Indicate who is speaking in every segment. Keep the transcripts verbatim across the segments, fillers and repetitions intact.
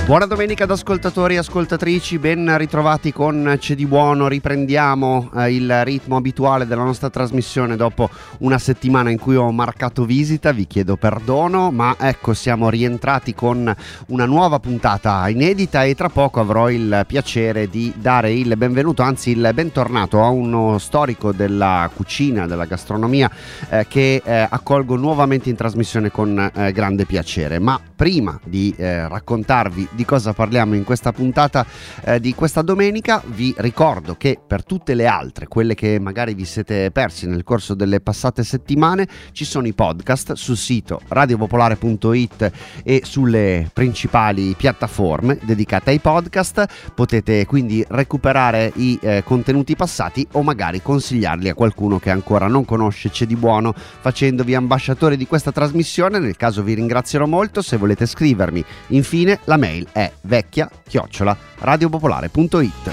Speaker 1: Buona domenica ad ascoltatori e ascoltatrici, ben ritrovati con C'è di buono. Riprendiamo eh, il ritmo abituale della nostra trasmissione dopo una settimana in cui ho marcato visita, vi chiedo perdono, ma ecco, siamo rientrati con una nuova puntata inedita e tra poco avrò il piacere di dare il benvenuto, anzi il bentornato a uno storico della cucina, della gastronomia eh, che eh, accolgo nuovamente in trasmissione con eh, grande piacere. Ma prima di eh, raccontarvi di cosa parliamo in questa puntata eh, di questa domenica, vi ricordo che per tutte le altre, quelle che magari vi siete persi nel corso delle passate settimane, ci sono i podcast sul sito radiopopolare punto it e sulle principali piattaforme dedicate ai podcast. Potete quindi recuperare i eh, contenuti passati o magari consigliarli a qualcuno che ancora non conosce C'è di buono, facendovi ambasciatore di questa trasmissione. Nel caso vi ringrazierò molto. Se volete scrivermi, infine, la mail è vecchia chiocciola radiopopolare punto it.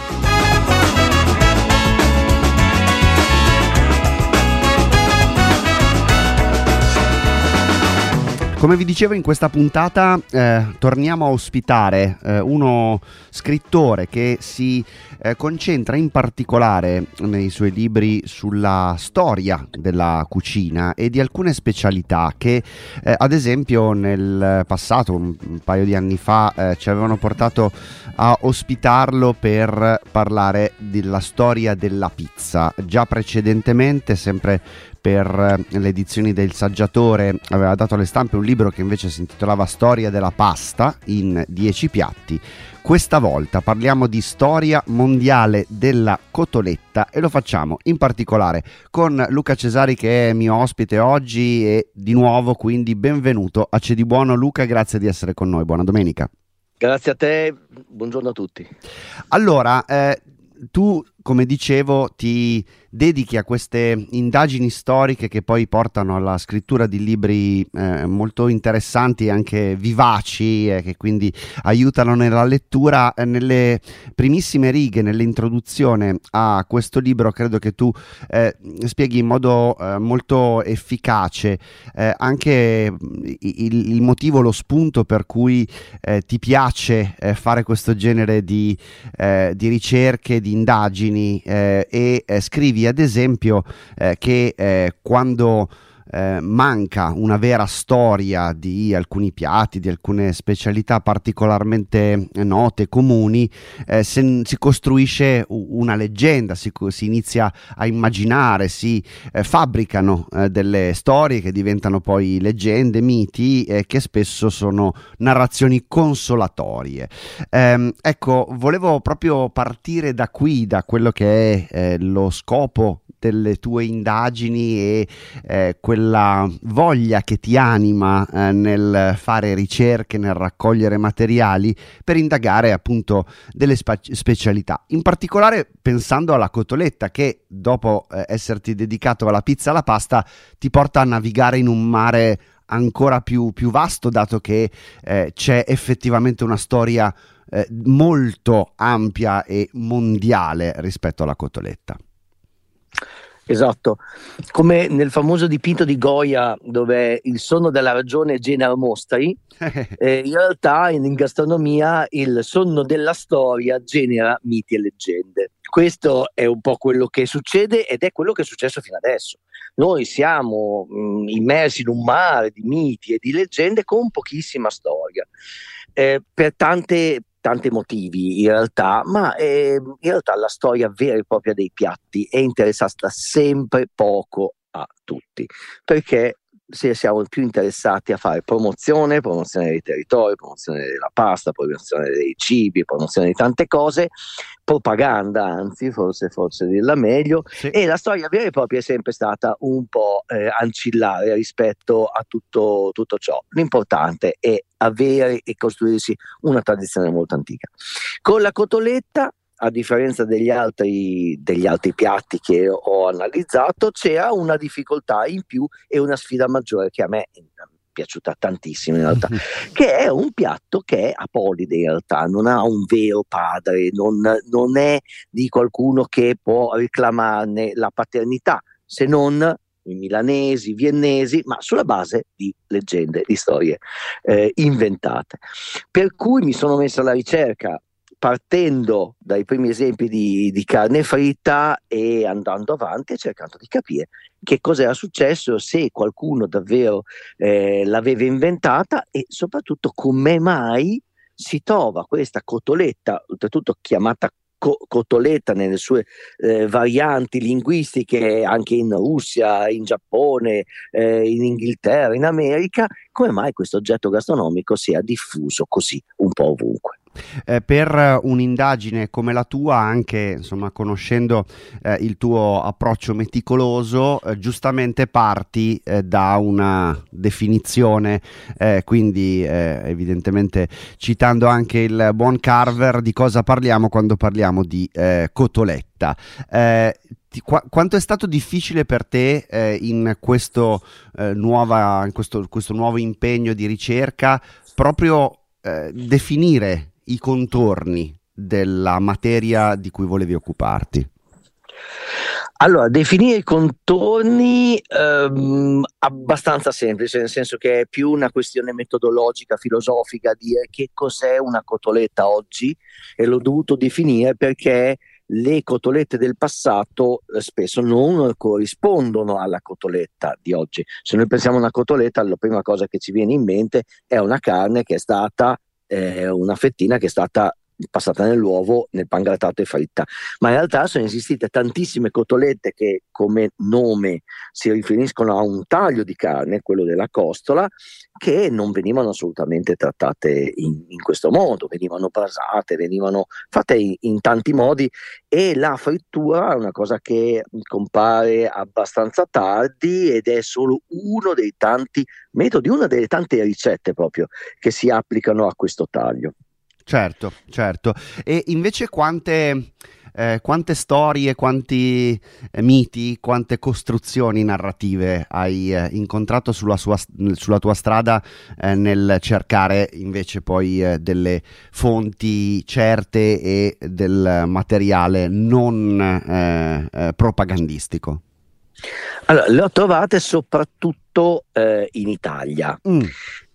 Speaker 1: Come vi dicevo, in questa puntata eh, torniamo a ospitare eh, uno scrittore che si eh, concentra in particolare nei suoi libri sulla storia della cucina e di alcune specialità che eh, ad esempio nel passato, un, un paio di anni fa, eh, ci avevano portato a ospitarlo per parlare della storia della pizza. Già precedentemente, sempre per le edizioni del Saggiatore, aveva dato alle stampe un libro che invece si intitolava Storia della pasta in dieci piatti. Questa volta parliamo di storia mondiale della cotoletta e lo facciamo in particolare con Luca Cesari, che è mio ospite oggi, e di nuovo quindi benvenuto a C'è di buono. Luca, grazie di essere con noi, buona domenica.
Speaker 2: Grazie a te, buongiorno a tutti.
Speaker 1: Allora, eh, tu, come dicevo, ti dedichi a queste indagini storiche che poi portano alla scrittura di libri eh, molto interessanti e anche vivaci, eh, che quindi aiutano nella lettura. Eh, nelle primissime righe, nell'introduzione a questo libro, credo che tu eh, spieghi in modo eh, molto efficace eh, anche il, il motivo, lo spunto per cui eh, ti piace eh, fare questo genere di, eh, di ricerche, di indagini eh, e eh, scrivi ad esempio eh, che eh, quando eh, manca una vera storia di alcuni piatti, di alcune specialità particolarmente note, comuni, eh, se, si costruisce una leggenda, si, si inizia a immaginare, si eh, fabbricano eh, delle storie che diventano poi leggende, miti, eh, che spesso sono narrazioni consolatorie. Eh, ecco, volevo proprio partire da qui, da quello che è eh, lo scopo delle tue indagini e eh, quella voglia che ti anima eh, nel fare ricerche, nel raccogliere materiali per indagare appunto delle spa- specialità, in particolare pensando alla cotoletta, che dopo eh, esserti dedicato alla pizza e alla pasta ti porta a navigare in un mare ancora più, più vasto, dato che eh, c'è effettivamente una storia eh, molto ampia e mondiale rispetto alla cotoletta.
Speaker 2: Esatto, come nel famoso dipinto di Goya dove il sonno della ragione genera mostri, eh, in realtà in, in gastronomia il sonno della storia genera miti e leggende. Questo è un po' quello che succede ed è quello che è successo fino adesso. Noi siamo mh, immersi in un mare di miti e di leggende con pochissima storia, eh, per tante tanti motivi in realtà, ma eh, in realtà la storia vera e propria dei piatti è interessata sempre poco a tutti, perché se siamo più interessati a fare promozione, promozione dei territori, promozione della pasta, promozione dei cibi, promozione di tante cose, propaganda, anzi forse forse dirla meglio, sì. E la storia vera e propria è sempre stata un po' eh, ancillare rispetto a tutto, tutto ciò. L'importante è avere e costruirsi una tradizione molto antica. Con la cotoletta, a differenza degli altri, degli altri piatti che ho analizzato, c'era una difficoltà in più e una sfida maggiore che a me è piaciuta tantissimo in realtà, che è un piatto che è apolide in realtà, non ha un vero padre, non, non è di qualcuno che può reclamarne la paternità, se non i milanesi, i viennesi, ma sulla base di leggende, di storie eh, inventate. Per cui mi sono messo alla ricerca, partendo dai primi esempi di, di carne fritta e andando avanti e cercando di capire che cosa era successo, se qualcuno davvero eh, l'aveva inventata e soprattutto come mai si trova questa cotoletta, oltretutto chiamata co- cotoletta nelle sue eh, varianti linguistiche anche in Russia, in Giappone, eh, in Inghilterra, in America, come mai questo oggetto gastronomico si è diffuso così un po' ovunque.
Speaker 1: Eh, per un'indagine come la tua, anche insomma conoscendo eh, il tuo approccio meticoloso, eh, giustamente parti eh, da una definizione, eh, quindi eh, evidentemente citando anche il buon Carver, di cosa parliamo quando parliamo di eh, cotoletta. Eh, ti, qu- quanto è stato difficile per te eh, in questo, eh, nuova, in questo, questo nuovo impegno di ricerca proprio eh, definire i contorni della materia di cui volevi occuparti?
Speaker 2: Allora, definire i contorni ehm, abbastanza semplice, nel senso che è più una questione metodologica, filosofica, dire che cos'è una cotoletta oggi, e l'ho dovuto definire perché le cotolette del passato eh, spesso non corrispondono alla cotoletta di oggi. Se noi pensiamo a una cotoletta, la prima cosa che ci viene in mente è una carne che è stata eh, una fettina che è stata passata nell'uovo, nel pangrattato e fritta, ma in realtà sono esistite tantissime cotolette che come nome si riferiscono a un taglio di carne, quello della costola, che non venivano assolutamente trattate in, in questo modo, venivano brasate, venivano fatte in, in tanti modi, e la frittura è una cosa che compare abbastanza tardi ed è solo uno dei tanti metodi, una delle tante ricette proprio che si applicano a questo taglio.
Speaker 1: Certo, certo. E invece quante, eh, quante storie, quanti eh, miti, quante costruzioni narrative hai eh, incontrato sulla, sua, sulla tua strada eh, nel cercare invece poi eh, delle fonti certe e del materiale non eh, eh, propagandistico?
Speaker 2: Allora, le ho trovate soprattutto eh, in Italia.
Speaker 1: Mm.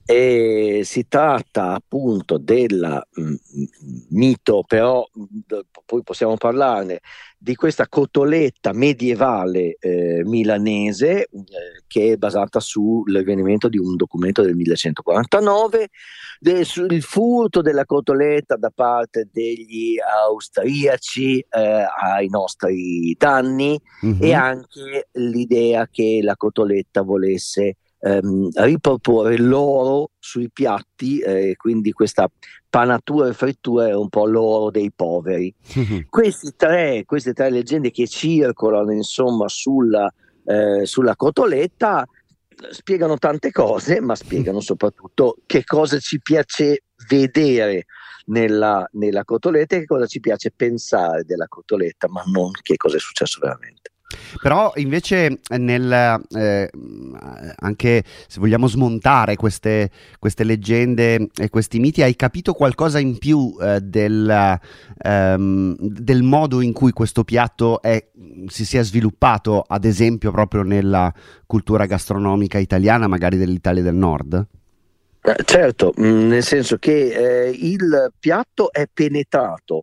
Speaker 2: E si tratta appunto del mm, mito, però d- poi possiamo parlarne, di questa cotoletta medievale eh, milanese, eh, che è basata sull'avvenimento di un documento del millecentoquarantanove, del, sul furto della cotoletta da parte degli austriaci eh, ai nostri danni, e
Speaker 1: Mhm.
Speaker 2: anche l'idea che la cotoletta volesse ehm, riproporre l'oro sui piatti, eh, quindi questa panatura e frittura è un po' l'oro dei poveri. Questi tre, queste tre leggende che circolano insomma sulla, eh, sulla cotoletta spiegano tante cose, ma spiegano soprattutto che cosa ci piace vedere nella, nella cotoletta e che cosa ci piace pensare della cotoletta, ma non che cosa è successo veramente.
Speaker 1: Però invece nel, eh, anche se vogliamo smontare queste, queste leggende e questi miti, hai capito qualcosa in più eh, del, ehm, del modo in cui questo piatto è, si sia sviluppato, ad esempio proprio nella cultura gastronomica italiana, magari dell'Italia del Nord?
Speaker 2: Eh, certo, mh, nel senso che eh, il piatto è penetrato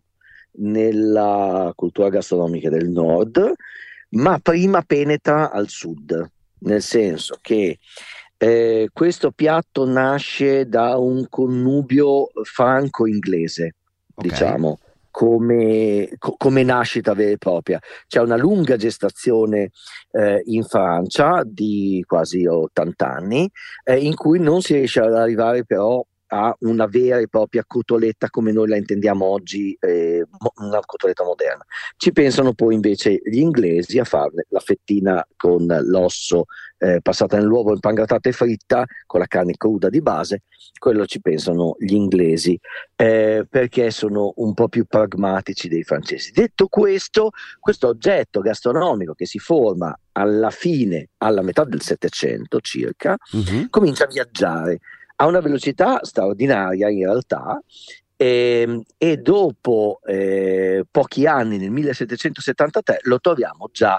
Speaker 2: nella cultura gastronomica del Nord, ma prima penetra al Sud, nel senso che eh, questo piatto nasce da un connubio franco-inglese,
Speaker 1: Ok.
Speaker 2: diciamo, come, co- come nascita vera e propria. C'è una lunga gestazione eh, in Francia di quasi ottanta anni, eh, in cui non si riesce ad arrivare però a una vera e propria cotoletta come noi la intendiamo oggi, eh, mo- una cotoletta moderna. Ci pensano poi invece gli inglesi a farne la fettina con l'osso eh, passata nell'uovo, impangrattata e fritta con la carne cruda di base. Quello ci pensano gli inglesi eh, perché sono un po' più pragmatici dei francesi. Detto questo, questo oggetto gastronomico che si forma alla fine, alla metà del Settecento circa,
Speaker 1: Mhm.
Speaker 2: comincia a viaggiare a una velocità straordinaria in realtà, e, e dopo eh, pochi anni, nel millesettecentosettantatré, lo troviamo già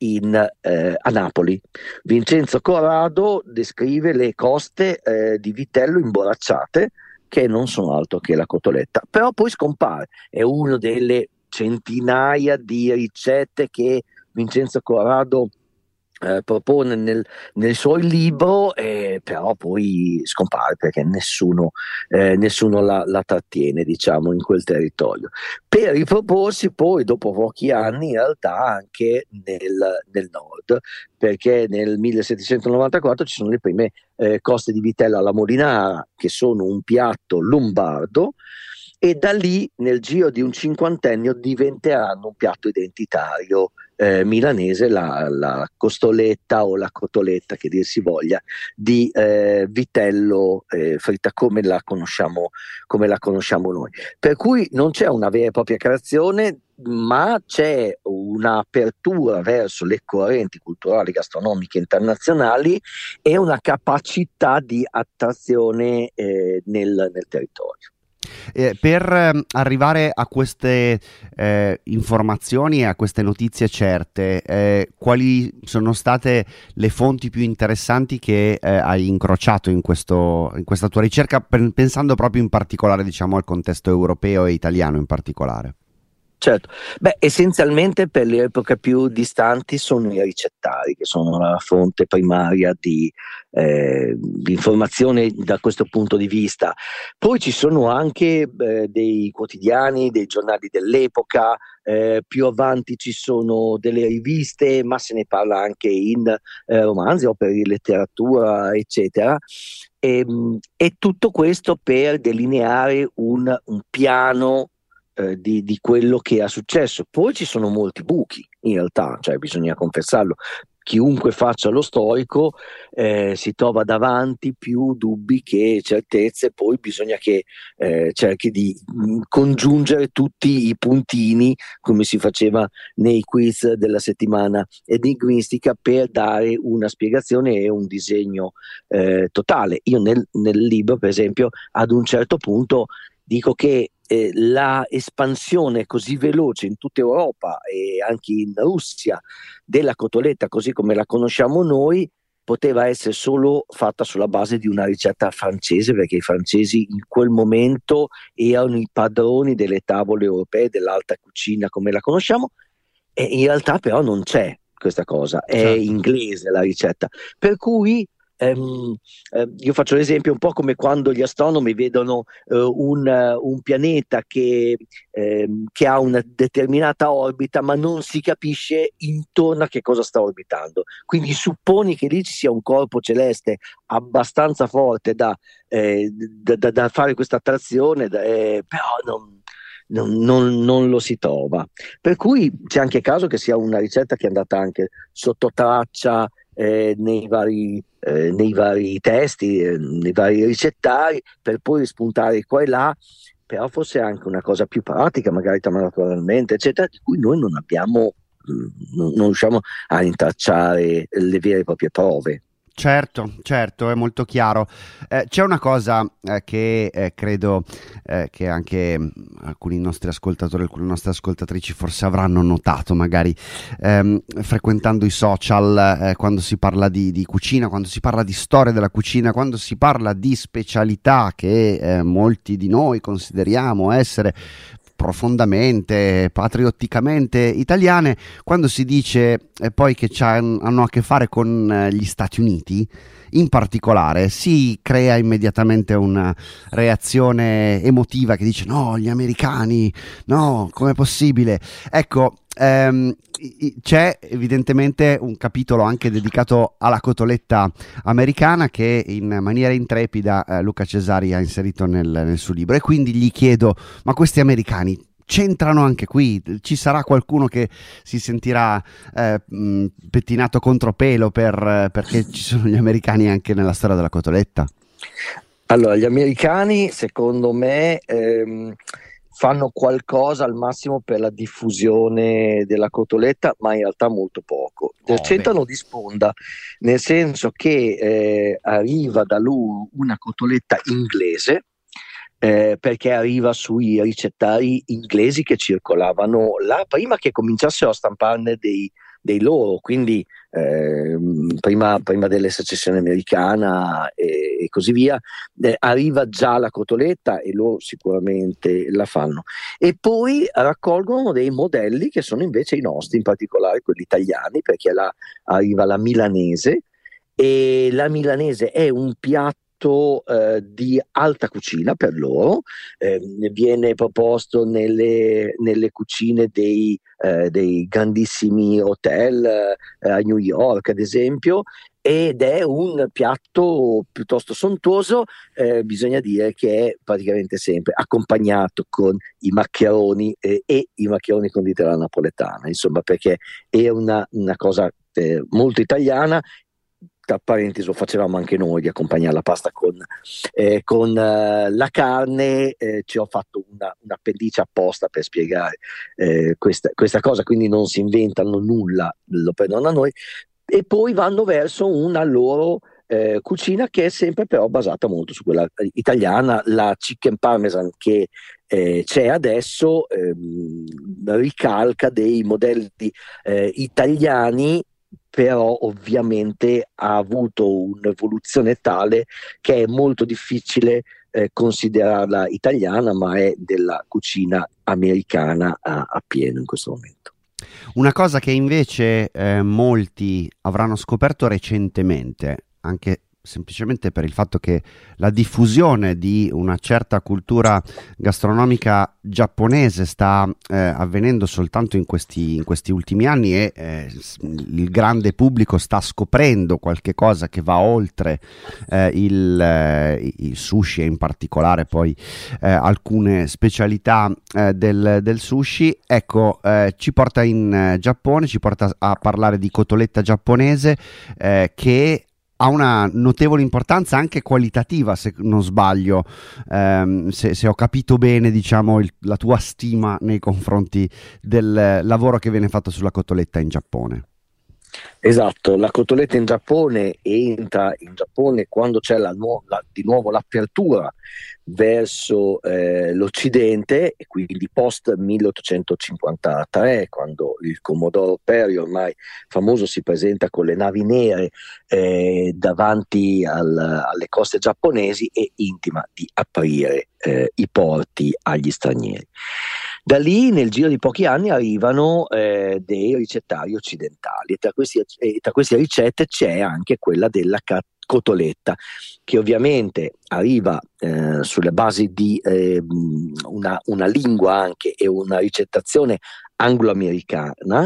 Speaker 2: in, eh, a Napoli. Vincenzo Corrado descrive le coste eh, di vitello imborracciate, che non sono altro che la cotoletta, però poi scompare, è una delle centinaia di ricette che Vincenzo Corrado eh, propone nel, nel suo libro, eh, però poi scompare perché nessuno, eh, nessuno la, la trattiene, diciamo, in quel territorio, per riproporsi poi dopo pochi anni in realtà anche nel, nel nord, perché nel millesettecentonovantaquattro ci sono le prime eh, coste di vitello alla Molinara, che sono un piatto lombardo, e da lì nel giro di un cinquantennio diventeranno un piatto identitario eh, milanese, la, la costoletta o la cotoletta, che dir si voglia, di eh, vitello eh, fritta come la conosciamo, come la conosciamo noi. Per cui non c'è una vera e propria creazione, ma c'è un'apertura verso le correnti culturali gastronomiche internazionali e una capacità di attrazione eh, nel, nel territorio.
Speaker 1: Eh, per eh, arrivare a queste eh, informazioni e a queste notizie certe, eh, quali sono state le fonti più interessanti che eh, hai incrociato in, questo, in questa tua ricerca, per, pensando proprio in particolare, diciamo, al contesto europeo e italiano in particolare?
Speaker 2: Certo, beh, essenzialmente per le epoche più distanti sono i ricettari, che sono la fonte primaria di, eh, di informazione da questo punto di vista. Poi ci sono anche eh, dei quotidiani, dei giornali dell'epoca, eh, più avanti ci sono delle riviste, ma se ne parla anche in eh, romanzi, opere di letteratura, eccetera. E, e tutto questo per delineare un, un piano Eh, di, di quello che è successo. Poi ci sono molti buchi, in realtà, cioè bisogna confessarlo. Chiunque faccia lo storico eh, si trova davanti più dubbi che certezze, poi bisogna che eh, cerchi di mh, congiungere tutti i puntini, come si faceva nei quiz della settimana enigmistica, per dare una spiegazione e un disegno eh, totale. Io nel, nel libro, per esempio, ad un certo punto dico che eh, la espansione così veloce in tutta Europa e anche in Russia della cotoletta, così come la conosciamo noi, poteva essere solo fatta sulla base di una ricetta francese, perché i francesi in quel momento erano i padroni delle tavole europee, dell'alta cucina come la conosciamo, e in realtà però non c'è questa cosa, è
Speaker 1: Certo.
Speaker 2: inglese la ricetta, per cui Um, uh, io faccio l'esempio un po' come quando gli astronomi vedono uh, un, uh, un pianeta che, um, che ha una determinata orbita, ma non si capisce intorno a che cosa sta orbitando. Quindi supponi che lì ci sia un corpo celeste abbastanza forte da, eh, da, da, da fare questa attrazione, eh, però non, non, non, non lo si trova. Per cui c'è anche caso che sia una ricetta che è andata anche sotto traccia Eh, nei, vari, eh, nei vari testi, eh, nei vari ricettari, per poi spuntare qua e là, però forse anche una cosa più pratica, magari naturalmente, eccetera, di cui noi non abbiamo, mh, non, non riusciamo a rintracciare le vere e proprie prove.
Speaker 1: Certo, certo, è molto chiaro. Eh, c'è una cosa eh, che eh, credo eh, che anche mh, alcuni nostri ascoltatori, alcune nostre ascoltatrici forse avranno notato, magari ehm, frequentando i social, eh, quando si parla di, di cucina, quando si parla di storia della cucina, quando si parla di specialità che eh, molti di noi consideriamo essere profondamente, patriotticamente italiane, quando si dice eh, poi che hanno a che fare con eh, gli Stati Uniti, in particolare, si crea immediatamente una reazione emotiva che dice no, gli americani, no, com'è possibile? Ecco, ehm, c'è evidentemente un capitolo anche dedicato alla cotoletta americana che in maniera intrepida eh, Luca Cesari ha inserito nel, nel suo libro, e quindi gli chiedo, ma questi americani c'entrano anche qui? Ci sarà qualcuno che si sentirà eh, mh, pettinato contropelo per, perché ci sono gli americani anche nella storia della cotoletta?
Speaker 2: Allora, gli americani secondo me ehm, fanno qualcosa al massimo per la diffusione della cotoletta, ma in realtà molto poco.
Speaker 1: Oh,
Speaker 2: C'entrano
Speaker 1: beh.
Speaker 2: di sponda, nel senso che eh, arriva da lui una cotoletta inglese, eh, perché arriva sui ricettari inglesi che circolavano là, prima che cominciassero a stamparne dei, dei loro, quindi eh, prima, prima della secessione americana e, e così via, eh, arriva già la cotoletta e loro sicuramente la fanno. E poi raccolgono dei modelli che sono invece i nostri, in particolare quelli italiani, perché la, arriva la milanese, e la milanese è un piatto eh, di alta cucina per loro, eh, viene proposto nelle, nelle cucine dei, eh, dei grandissimi hotel eh, a New York ad esempio, ed è un piatto piuttosto sontuoso, eh, bisogna dire che è praticamente sempre accompagnato con i maccheroni eh, e i maccheroni conditi alla napoletana, insomma, perché è una, una cosa eh, molto italiana. Tra parentesi, lo facevamo anche noi di accompagnare la pasta con, eh, con eh, la carne, eh, ci ho fatto una, un appendice apposta per spiegare eh, questa, questa cosa, quindi non si inventano nulla, lo prendono da noi, e poi vanno verso una loro eh, cucina che è sempre però basata molto su quella italiana. La chicken parmesan che eh, c'è adesso ehm, ricalca dei modelli eh, italiani, però ovviamente ha avuto un'evoluzione tale che è molto difficile eh, considerarla italiana, ma è della cucina americana a, a pieno in questo momento.
Speaker 1: Una cosa che invece eh, molti avranno scoperto recentemente, anche semplicemente per il fatto che la diffusione di una certa cultura gastronomica giapponese sta eh, avvenendo soltanto in questi, in questi ultimi anni, e eh, il grande pubblico sta scoprendo qualche cosa che va oltre eh, il, eh, il sushi, e in particolare poi eh, alcune specialità eh, del, del sushi. Ecco, eh, ci porta in eh, Giappone, ci porta a parlare di cotoletta giapponese eh, che ha una notevole importanza anche qualitativa, se non sbaglio, ehm, se, se ho capito bene, diciamo, il, la tua stima nei confronti del lavoro che viene fatto sulla cotoletta in Giappone.
Speaker 2: Esatto, la cotoletta in Giappone entra in Giappone quando c'è la nuova, la, di nuovo l'apertura verso eh, l'Occidente, e quindi post milleottocentocinquantatré, quando il Commodoro Perry, ormai famoso, si presenta con le navi nere eh, davanti al, alle coste giapponesi e intima di aprire eh, i porti agli stranieri. Da lì, nel giro di pochi anni, arrivano eh, dei ricettari occidentali, e tra, questi, e tra queste ricette c'è anche quella della ca- cotoletta, che ovviamente arriva eh, sulle basi di eh, una, una lingua anche e una ricettazione anglo-americana,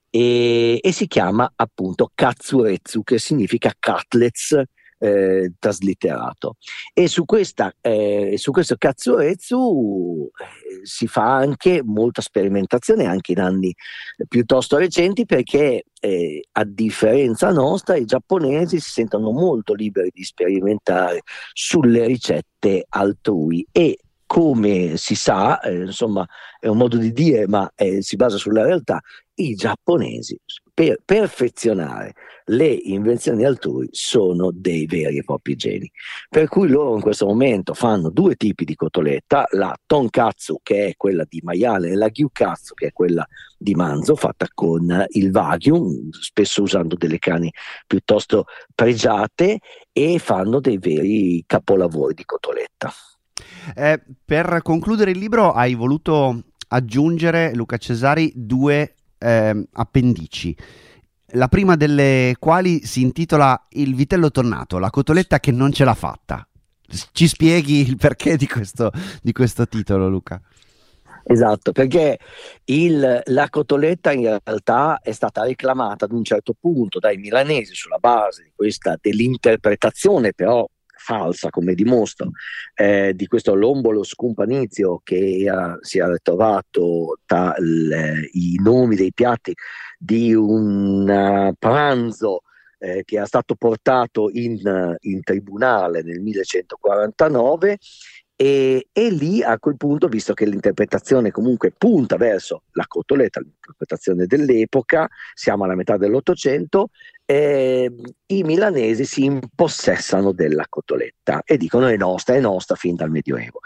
Speaker 2: e, e si chiama appunto katsuretsu, che significa cutlets eh, traslitterato. E su, questa, eh, su questo katsuretsu eh, si fa anche molta sperimentazione anche in anni piuttosto recenti, perché eh, a differenza nostra i giapponesi si sentono molto liberi di sperimentare sulle ricette altrui, e come si sa, eh, insomma è un modo di dire ma eh, si basa sulla realtà, i giapponesi per perfezionare le invenzioni altrui sono dei veri e propri geni, per cui loro in questo momento fanno due tipi di cotoletta: la tonkatsu, che è quella di maiale, e la gyukatsu, che è quella di manzo, fatta con il wagyu, spesso usando delle carni piuttosto pregiate, e fanno dei veri capolavori di cotoletta.
Speaker 1: Eh, per concludere il libro hai voluto aggiungere, Luca Cesari, due eh, appendici. La prima delle quali si intitola Il vitello tonnato, la cotoletta che non ce l'ha fatta. Ci spieghi il perché di questo, di questo titolo, Luca?
Speaker 2: Esatto, perché il, la cotoletta in realtà è stata reclamata ad un certo punto dai milanesi sulla base di questa, dell'interpretazione però falsa, come dimostro, eh, di questo lombolo scumpanizio che era, si era trovato tra le, i nomi dei piatti di un uh, pranzo eh, che era stato portato in, uh, in tribunale nel millecentoquarantanove. E, e lì a quel punto, visto che l'interpretazione comunque punta verso la cotoletta, l'interpretazione dell'epoca, siamo alla metà dell'Ottocento, eh, i milanesi si impossessano della cotoletta e dicono è nostra, è nostra fin dal Medioevo.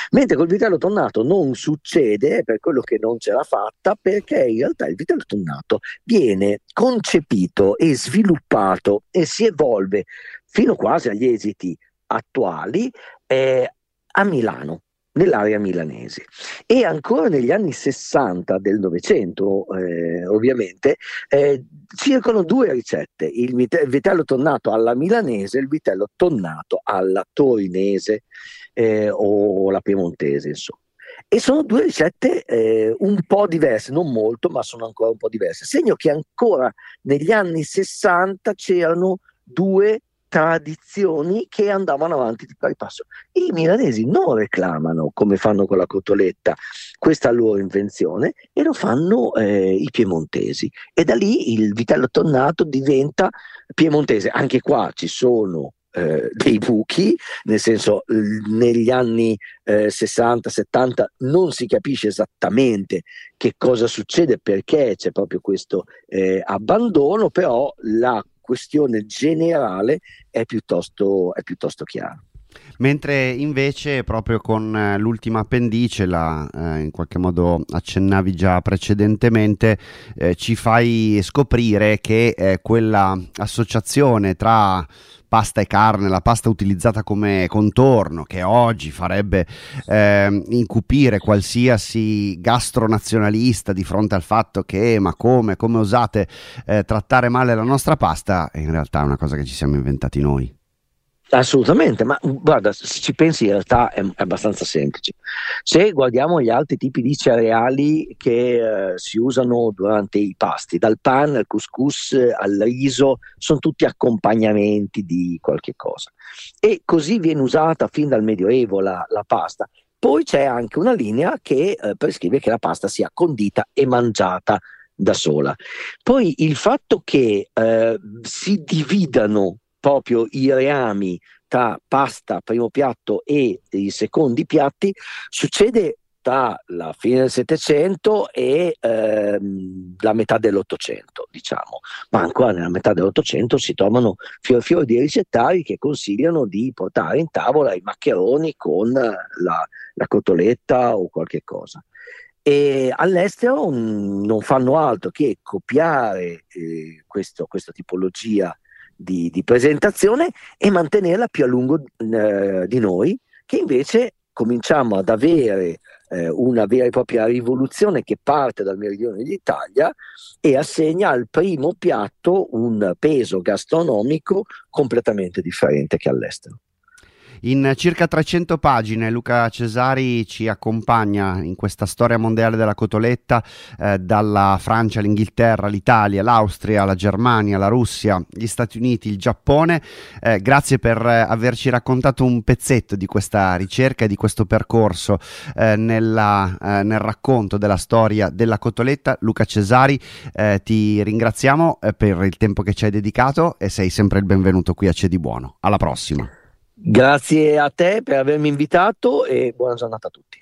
Speaker 2: Mentre col vitello tonnato non succede, per quello che non ce l'ha fatta, perché in realtà il vitello tonnato viene concepito e sviluppato e si evolve fino quasi agli esiti attuali eh, a Milano, nell'area milanese. E ancora negli anni sessanta del Novecento, eh, ovviamente, eh, circolano due ricette: il, vite- il vitello tonnato alla milanese e il vitello tonnato alla torinese eh, o la piemontese, insomma. E sono due ricette eh, un po' diverse, non molto, ma sono ancora un po' diverse. Segno che ancora negli anni sessanta c'erano due tradizioni che andavano avanti di pari passo. I milanesi non reclamano, come fanno con la cotoletta, questa loro invenzione, e lo fanno eh, i piemontesi, e da lì il vitello tonnato diventa piemontese. Anche qua ci sono eh, dei buchi, nel senso negli anni eh, sessanta settanta non si capisce esattamente che cosa succede, perché c'è proprio questo eh, abbandono, però la questione generale è piuttosto, è piuttosto chiara.
Speaker 1: Mentre invece proprio con eh, l'ultima appendice, la eh, in qualche modo accennavi già precedentemente, eh, ci fai scoprire che eh, quella associazione tra pasta e carne, la pasta utilizzata come contorno, che oggi farebbe eh, incupire qualsiasi gastronazionalista di fronte al fatto che ma come, come osate eh, trattare male la nostra pasta, in realtà è una cosa che ci siamo inventati noi.
Speaker 2: Assolutamente, ma guarda, se ci pensi in realtà è, è abbastanza semplice. Se guardiamo gli altri tipi di cereali che eh, si usano durante i pasti, dal pan al couscous al riso, sono tutti accompagnamenti di qualche cosa. E così viene usata fin dal Medioevo la, la pasta. Poi c'è anche una linea che eh, prescrive che la pasta sia condita e mangiata da sola. Poi il fatto che eh, si dividano proprio i reami tra pasta, primo piatto, e i secondi piatti succede tra la fine del Settecento e ehm, la metà dell'Ottocento, diciamo. Ma ancora nella metà dell'Ottocento si trovano fior fior di ricettari che consigliano di portare in tavola i maccheroni con la, la cotoletta o qualche cosa. E all'estero mh, non fanno altro che copiare eh, questo, questa tipologia Di, di presentazione e mantenerla più a lungo eh, di noi, che invece cominciamo ad avere eh, una vera e propria rivoluzione che parte dal meridione d'Italia e assegna al primo piatto un peso gastronomico completamente differente che all'estero.
Speaker 1: In circa trecento pagine Luca Cesari ci accompagna in questa storia mondiale della cotoletta, eh, dalla Francia all'Inghilterra, l'Italia, l'Austria, la Germania, la Russia, gli Stati Uniti, il Giappone. Eh, grazie per averci raccontato un pezzetto di questa ricerca e di questo percorso eh, nella, eh, nel racconto della storia della cotoletta. Luca Cesari, eh, ti ringraziamo eh, per il tempo che ci hai dedicato e sei sempre il benvenuto qui a C'è di Buono. Alla prossima.
Speaker 2: Grazie a te per avermi invitato e buona giornata a tutti.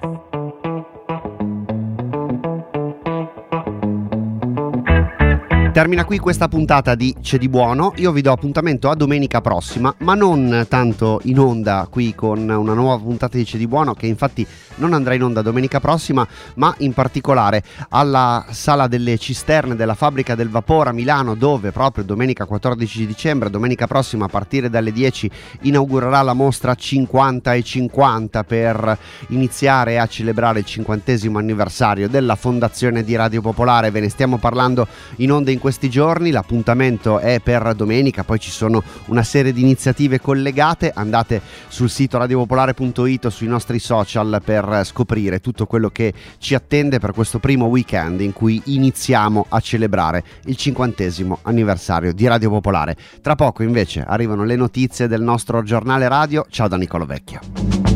Speaker 1: Termina qui questa puntata di C'è di Buono. Io vi do appuntamento a domenica prossima, ma non tanto in onda qui con una nuova puntata di C'è di Buono, che infatti non andrà in onda domenica prossima, ma in particolare alla Sala delle Cisterne della Fabbrica del Vapore a Milano, dove proprio domenica quattordici dicembre, domenica prossima a partire dalle dieci, inaugurerà la mostra cinquanta e cinquanta per iniziare a celebrare il cinquantesimo anniversario della fondazione di Radio Popolare. Ve ne stiamo parlando in onda in questi giorni. L'appuntamento è per domenica, poi ci sono una serie di iniziative collegate. Andate sul sito radiopopolare punto it o sui nostri social per scoprire tutto quello che ci attende per questo primo weekend in cui iniziamo a celebrare il cinquantesimo anniversario di Radio Popolare. Tra poco invece arrivano le notizie del nostro giornale radio. Ciao da Nicolo Vecchio.